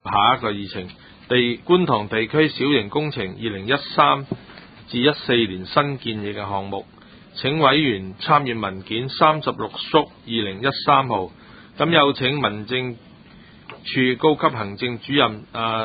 下一個議程，觀塘地區小型工程2013至14年新建議嘅項目，請委員參閱文件36縮2013號。咁有請民政處高級行政主任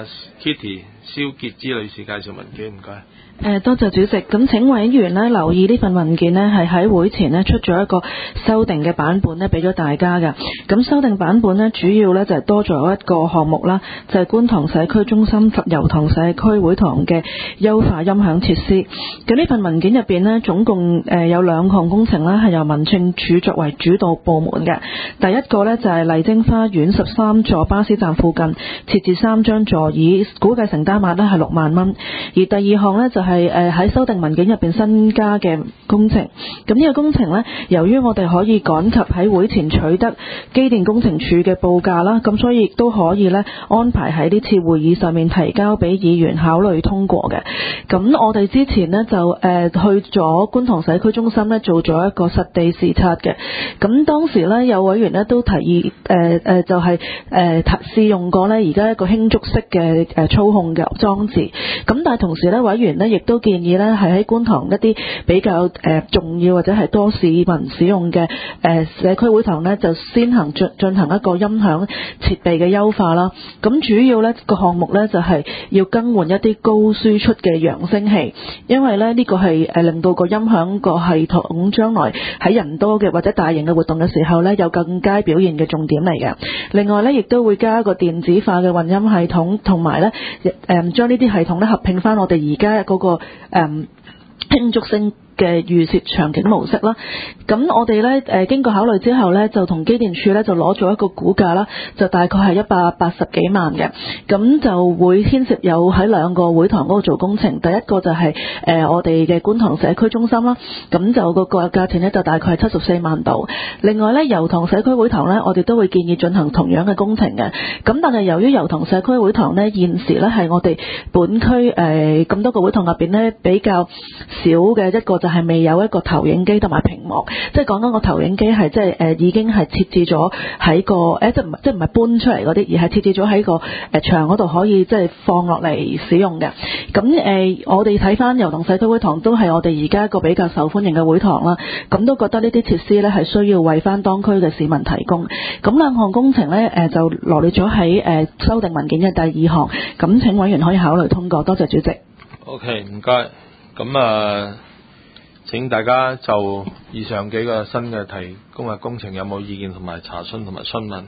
Kitty 蕭潔芝女士介紹文件，唔該。 多謝主席。咁請委員呢留意呢份文件呢係喺會前呢出咗一個修訂嘅版本呢俾咗大家嘅。咁修訂版本呢主要呢就係多咗一個項目啦，就係觀塘社區中心及油塘社區會堂嘅優化音響設施。咁呢份文件入邊呢總共有2項工程啦，係由民政處作為主導部門嘅。第一個呢就係麗晶花園13座巴士站附近設置3張座椅，估計承擔額呢係6萬蚊。而第二項呢就係喺修訂文件入邊新加嘅工程。咁呢個工程呢，由於我哋可以趕及喺會前取得機電工程署嘅報價啦，咁所以亦都可以呢安排喺呢次會議上面提交俾議員考慮通過嘅。咁我哋之前呢，就去咗觀塘社區中心呢做咗一個實地視察嘅。咁當時呢，有委員呢都提議就係試用過呢而家一個輕觸式嘅操控嘅裝置。咁但係同時呢，委員呢亦都建議呢係喺觀塘一啲比較重要或者係多市民使用嘅社區會堂呢，就先行進行一個音響設備嘅優化啦。咁主要呢個項目呢，就係要更換一啲高輸出嘅揚聲器，因為呢個係令到個音響個系統將來喺人多嘅或者大型嘅活動嘅時候呢，有更佳表現嘅重點嚟嘅。另外呢，亦都會加一個電子化嘅混音系統，同埋呢將呢啲系統呢合併翻我哋而家嗰個輕觸聲嘅預設場景模式啦。咁我哋呢經過考慮之後呢，就同機電署呢就攞咗一個估價啦，就大概係180幾萬嘅。咁就會牽涉有喺2個會堂嗰度做工程。第一個就係我哋嘅觀塘社區中心啦，咁就個價錢呢就大概係74萬度。另外呢，油塘社區會堂呢，我哋都會建議進行同樣嘅工程嘅。咁但係由於油塘社區會堂呢，現時呢係我哋本區咁多個會堂入邊呢比較少嘅一個，就係未有一個投影機同埋屏幕。即係講緊個投影機係即係已經係設置咗喺個即係唔係搬出嚟嗰啲，而係設置咗喺個牆嗰度可以即係放落嚟使用嘅。咁我哋睇翻油塘社區會堂都係我哋而家一個比較受歡迎嘅會堂啦。咁都覺得呢啲設施呢係需要為翻當區嘅市民提供。咁2項工程呢，就羅列咗喺修訂文件嘅第2項。咁請委員可以考慮通過。多謝主席。 OK， 唔該。咁請大家就以上幾個新嘅提供嘅工程有冇意見同埋查詢同埋詢問？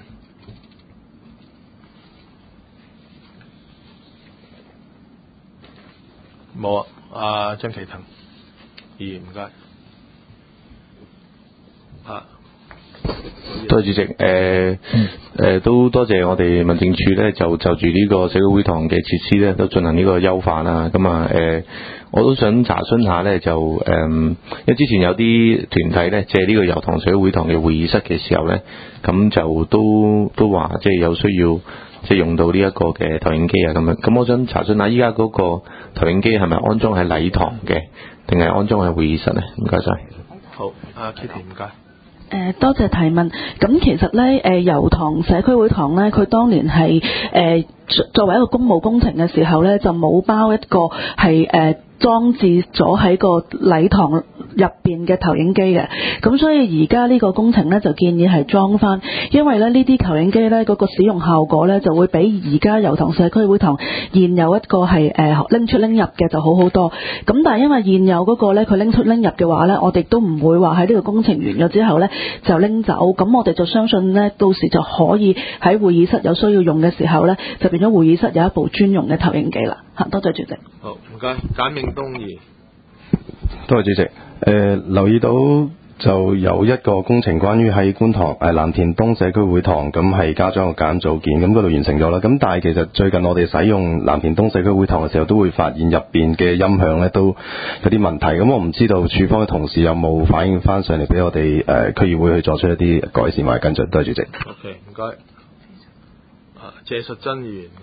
冇啊。張其騰議員，唔該。 多謝主席。都多謝我哋民政處咧，就住呢個社區會堂嘅設施咧，都進行呢個優化啦。咁我都想查詢下咧，因為之前有啲團體咧借呢個油塘社區會堂嘅會議室嘅時候咧，咁就都話即係有需要即係用到呢一個嘅投影機啊咁樣。咁我想查詢下，依家嗰個投影機係咪安裝喺禮堂嘅，定係安裝喺會議室咧？唔該晒。 好，Kitty，唔該。 多謝提問。咁其實呢，油塘社區會堂呢，佢當年係作為一個公務工程嘅時候呢，就冇包一個係裝置咗喺個禮堂入邊嘅投影機嘅。咁所以而家呢個工程呢，就建議係裝翻，因為呢啲投影機呢，嗰個使用效果呢，就會比而家油塘社區會堂現有一個係拎出拎入嘅就好好多。咁但係因為現有嗰個呢，佢拎出拎入嘅話呢，我哋都唔會話喺呢個工程完咗之後呢就拎走。咁我哋就相信呢，到時就可以喺會議室有需要用嘅時候呢，就變咗會議室有一部專用嘅投影機啦。多謝主席。 好，唔該。簡明東議。 多謝主席。留意到就有一個工程關於喺觀塘藍田東社區會堂，咁係加裝個簡組件，咁嗰度完成咗啦。咁但係其實最近我哋使用藍田東社區會堂嘅時候，都會發現入邊嘅音響咧都有啲問題。咁我唔知道處方嘅同事有冇反映翻上嚟俾我哋區議會去作出一啲改善或者跟進。多謝主席。 OK， 唔該。謝淑珍議員，唔該。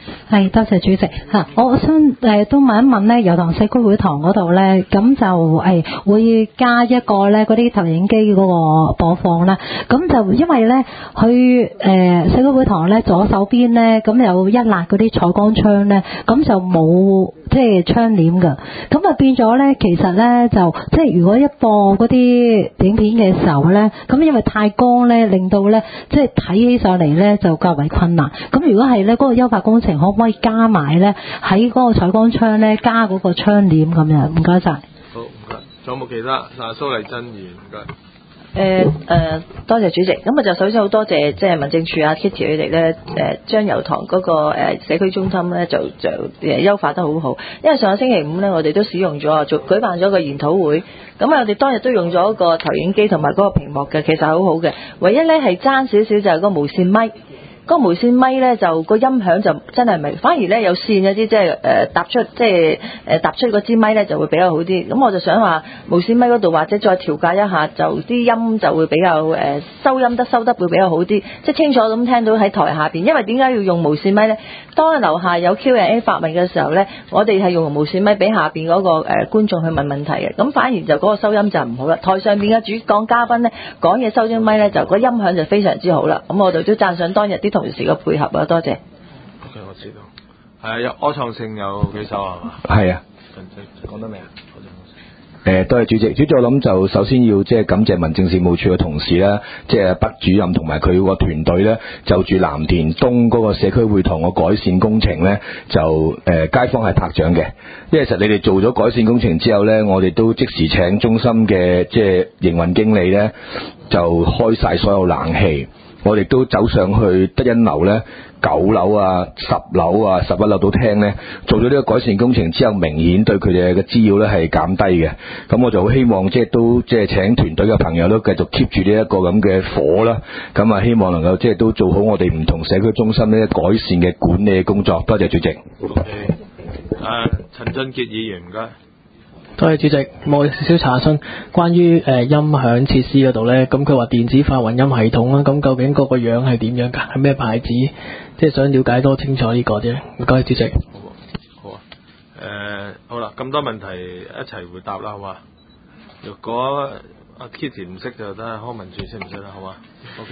係，多謝主席嚇。我想都問一問咧，油塘社區會堂嗰度咧，咁就會加一個咧嗰啲投影機嗰個播放啦。咁就因為咧，佢社區會堂咧左手邊咧，咁有一辣嗰啲採光窗咧，咁就冇即係窗簾㗎。咁啊變咗咧，其實咧就即係如果一播嗰啲影片嘅時候咧，咁因為太光咧，令到咧即係睇起上嚟咧就較為困難。咁如果係咧嗰個優化工程，可唔可以加埋咧喺嗰個採光窗咧加嗰個窗簾咁樣？唔該晒。 好，唔該。仲有冇其他？蘇麗珍議員，唔該。 多謝主席。咁就首先好多謝即係民政處Kitty 佢哋咧，將油塘嗰個社區中心咧就優化得好好。因為上個星期五咧，我哋都使用咗舉辦咗個研討會。咁我哋當日都用咗個投影機同埋嗰個屏幕嘅，其實好好嘅。唯一咧係爭少少就係個無線咪。嗰個無線咪咧就個音響就真係唔係，反而咧有線嗰啲即係搭出嗰支咪咧就會比較好啲。咁我就想話無線咪嗰度或者再調校一下，就啲音就會比較收得會比較好啲，即係清楚咁聽到喺台下邊。因為點解要用無線咪咧？當樓下有 Q&A 發問嘅時候咧，我哋係用無線咪俾下邊嗰個觀眾去問問題嘅。咁反而就嗰個收音就唔好啦。台上邊嘅主講嘉賓咧講嘢收咗咪咧，就個音響就非常之好啦。咁我哋都讚賞當日啲同事嘅配合啊，多謝。 OK， 我知道。係有柯創盛有舉手係嘛？ 係啊。 講得未啊？ 多謝主席。主席，我諗就首先要即係感謝民政事務處嘅同事啦，即係畢主任同埋佢個團隊咧，就住藍田東嗰個社區會堂個改善工程咧，就街坊係拍掌嘅。因為其實你哋做咗改善工程之後咧，我哋都即時請中心嘅即係營運經理咧，就開晒所有冷氣。我哋都走上去德欣樓咧，9樓啊、10樓啊、11樓都聽咧，做咗呢個改善工程之後，明顯對佢哋嘅滋擾咧係減低嘅。咁我就好希望即係都即係請團隊嘅朋友都繼續 keep 住呢一個咁嘅火啦。咁啊，希望能夠即係都做好我哋唔同社區中心呢改善嘅管理嘅工作。多謝主席。 陳俊傑議員唔該。 多謝主席，我有少少查詢關於音響設施嗰度咧，咁佢話電子化混音系統啦，咁究竟嗰個樣係點樣㗎？係咩牌子？即係想了解多清楚呢個啫。唔該，主席。 好啊。好啦，咁多問題一齊回答啦，好嘛？如果阿 Kitty 唔識就等下康文署識唔識啦，好嘛 ？OK。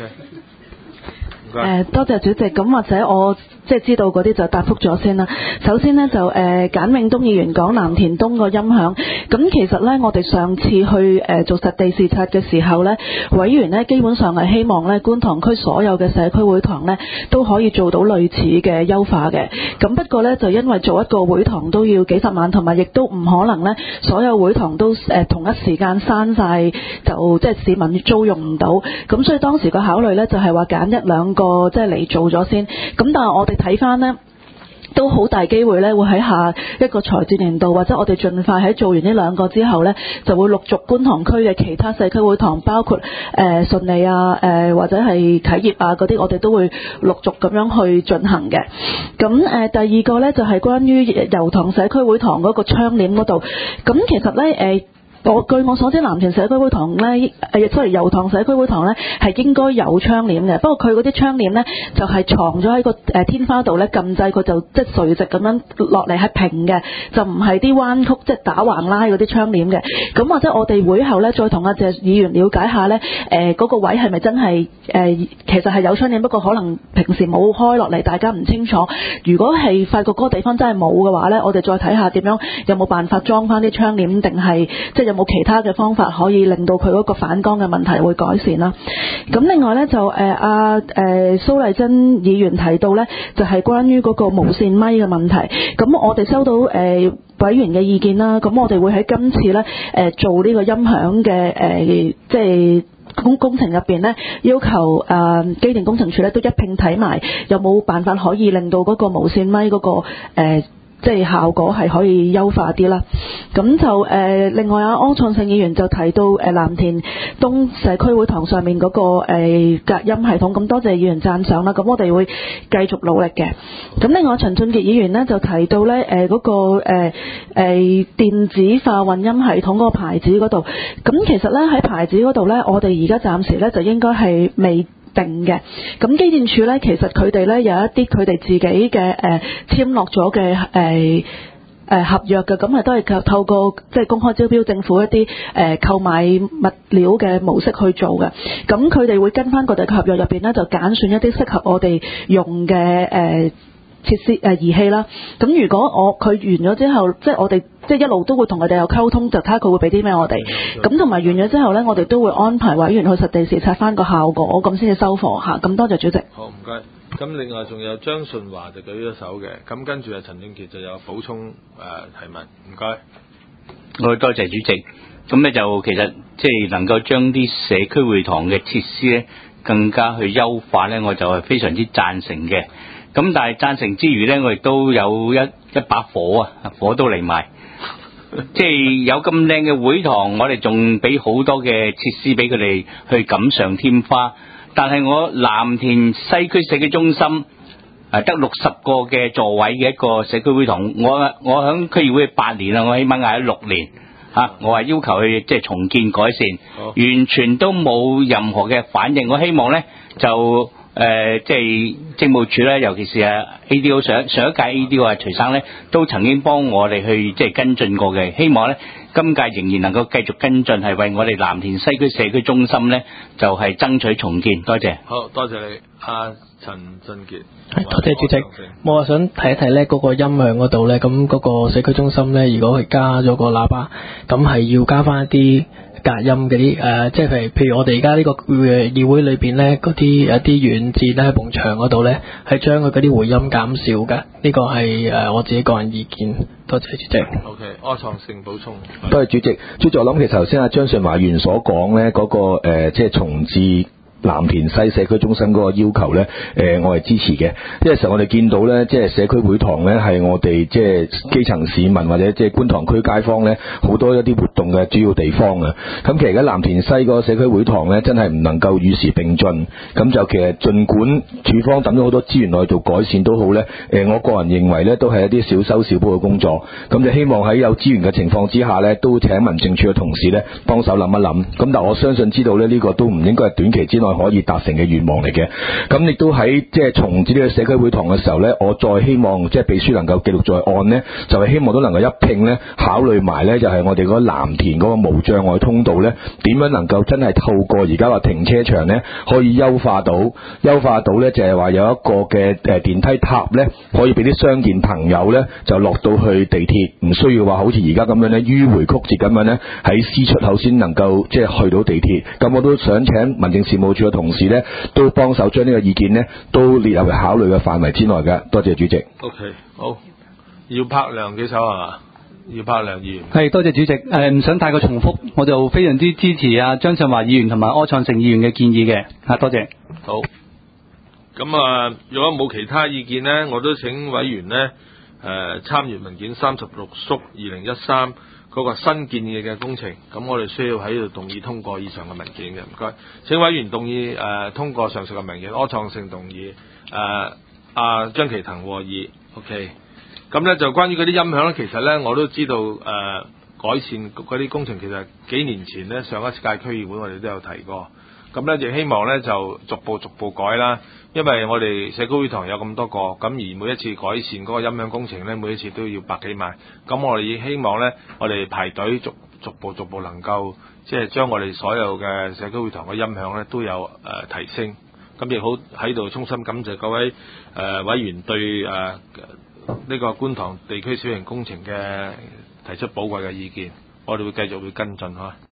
多謝主席。咁或者我即係知道嗰啲就答覆咗先啦。首先呢，就簡永東議員講藍田東個音響，咁其實呢，我哋上次去做實地視察嘅時候呢，委員呢基本上係希望呢觀塘區所有嘅社區會堂呢都可以做到類似嘅優化嘅。咁不過呢，就因為做一個會堂都要幾十萬，同埋亦都唔可能呢所有會堂都同一時間閂晒，就即係市民租用唔到。咁所以當時個考慮呢，就係話揀一兩個即係嚟做咗先。咁但係我哋睇翻呢，都好大機會咧，會喺下一個財政年度，或者我哋盡快喺做完呢兩個之後呢，就會陸續觀塘區嘅其他社區會堂，包括順利啊、或者係啟業啊嗰啲，我哋都會陸續咁樣去進行嘅。咁第二個呢，就係關於油塘社區會堂嗰個窗簾嗰度。咁其實呢，據我所知，藍田社區會堂咧，油塘社區會堂咧係應該有窗簾嘅。不過佢嗰啲窗簾咧就係藏咗喺個天花度咧，撳掣佢就即係垂直咁樣落嚟係平嘅，就唔係啲彎曲即係打橫拉嗰啲窗簾嘅。咁或者我哋會後咧再同阿謝議員了解下咧，嗰個位係咪真係其實係有窗簾，不過可能平時冇開落嚟，大家唔清楚。如果係發覺嗰個地方真係冇嘅話咧，我哋再睇下點樣有冇辦法裝翻啲窗簾，定係即係有冇其他嘅方法可以令到佢嗰個反光嘅問題會改善啦。咁另外呢，就蘇麗珍議員提到呢，就係關於嗰個無線咪嘅問題。咁我哋收到委員嘅意見啦，咁我哋會喺今次呢做呢個音響嘅即係工程入邊呢，要求機電工程署呢都一併睇埋有冇辦法可以令到嗰個無線咪嗰個即係效果係可以優化啲啦。咁就另外柯創盛議員就提到藍田東社區會堂上面嗰個隔音系統，咁多謝議員讚賞啦。咁我哋會繼續努力嘅。咁另外陳俊傑議員呢就提到呢嗰個電子化混音系統嗰個牌子嗰度。咁其實呢喺牌子嗰度呢，我哋而家暫時呢就應該係定嘅。咁機電署咧，其實佢哋咧有一啲佢哋自己嘅簽落咗嘅合約嘅，咁都係透過即係公開招標，政府一啲購買物料嘅模式去做嘅。咁佢哋會跟翻佢哋嘅合約入邊咧，就揀選一啲適合我哋用嘅設施儀器啦。咁如果佢完咗之後，即係我哋即係一路都會同佢哋有溝通，就睇下佢會俾啲咩我哋。咁同埋完咗之後呢，我哋都會安排委員去實地視察翻個效果，咁先至收貨嚇。咁多謝主席。 好，唔該。咁另外仲有張順華就舉咗手嘅，咁跟住陳俊傑就有補充提問，唔該。 我多謝主席。咁咧就其實即係能夠將啲社區會堂嘅設施咧更加去優化咧，我就係非常之贊成嘅。咁但係贊成之餘咧，我亦都有一把火啊，火都嚟埋。即係有咁靚嘅會堂，我哋仲俾好多嘅設施俾佢哋去錦上添花。但係我藍田西區社區中心得60個嘅座位嘅一個社區會堂，我響區議會8年啦，我起碼嗌咗6年我係要求去即係重建改善，完全都冇任何嘅反應。我希望咧就即係政務處咧，尤其是ADO 上一屆 ADO 徐生咧，都曾經幫我哋去即係跟進過嘅。希望咧今屆仍然能夠繼續跟進，係為我哋藍田西區社區中心咧就係爭取重建。多謝。 好多謝你，陳俊傑。 多謝主席。我想提一提咧嗰個音響嗰度咧，咁嗰個社區中心咧，如果佢加咗個喇叭，咁係要加翻一啲隔音嗰啲即係譬如我哋而家呢個議會裏邊咧，嗰啲有啲軟墊咧喺埲牆嗰度咧，係將佢嗰啲回音減少嘅。呢個係我自己個人意見。多謝主席。 OK， 柯創盛補充。 多謝主席。主席，我諗其實頭先張順華議員所講咧嗰個即係重置藍田西社區中心嗰個要求呢，我係支持嘅。因為實我哋見到呢，即係社區會堂呢，係我哋即係基層市民或者即係觀塘區街坊呢，好多一啲活動嘅主要地方啊。咁其實而家藍田西嗰個社區會堂呢，真係唔能夠與時並進。咁就其實儘管處方抌咗好多資源落去做改善都好呢，我個人認為呢，都係一啲小修小補嘅工作。咁就希望喺有資源嘅情況之下呢，都請民政處嘅同事呢幫手諗一諗。咁但我相信知道呢，呢個都唔應該係短期之內可以達成嘅願望嚟嘅。咁亦都喺即係重置呢個社區會堂嘅時候呢，我再希望即係秘書能夠記錄在案呢，就係希望都能夠一併呢考慮埋呢，就係我哋嗰個藍田嗰個無障礙通道呢，點樣能夠真係透過而家個停車場呢，可以優化到呢，就係話有一個嘅電梯塔呢，可以俾啲傷健朋友呢就落到去地鐵，唔需要話好似而家咁樣呢迂迴曲折咁樣呢喺 C 出口先能夠即係去到地鐵。咁我都想請民政事務處嘅同事呢，都幫手將呢個意見呢都列入考慮嘅範圍之內嘅。多謝主席。 OK， 好。姚柏良幾手係嘛？姚柏良議員。 係，多謝主席。唔想太過重複，我就非常之支持張振華議員同埋柯創盛議員嘅建議嘅。多謝。 好。咁如果冇其他意見呢，我都請委員呢參閱文件36/2013嗰個新建議嘅工程。咁我哋需要喺度動議通過以上嘅文件嘅，唔該。請委員動議通過上述嘅文件。柯創盛動議，張其騰和議。OK。咁呢就關於嗰啲音響呢，其實呢我都知道改善嗰啲工程，其實幾年前呢，上一屆區議會我哋都有提過。咁呢亦希望呢就逐步改啦，因為我哋社區會堂有咁多個，咁而每一次改善嗰個音響工程呢，每一次都要百幾萬。咁我哋亦希望呢，我哋排隊逐步能夠即係將我哋所有嘅社區會堂嘅音響呢都有提升。咁亦好喺度衷心感謝各位委員對呢個觀塘地區小型工程嘅提出寶貴嘅意見，我哋會繼續跟進嚇。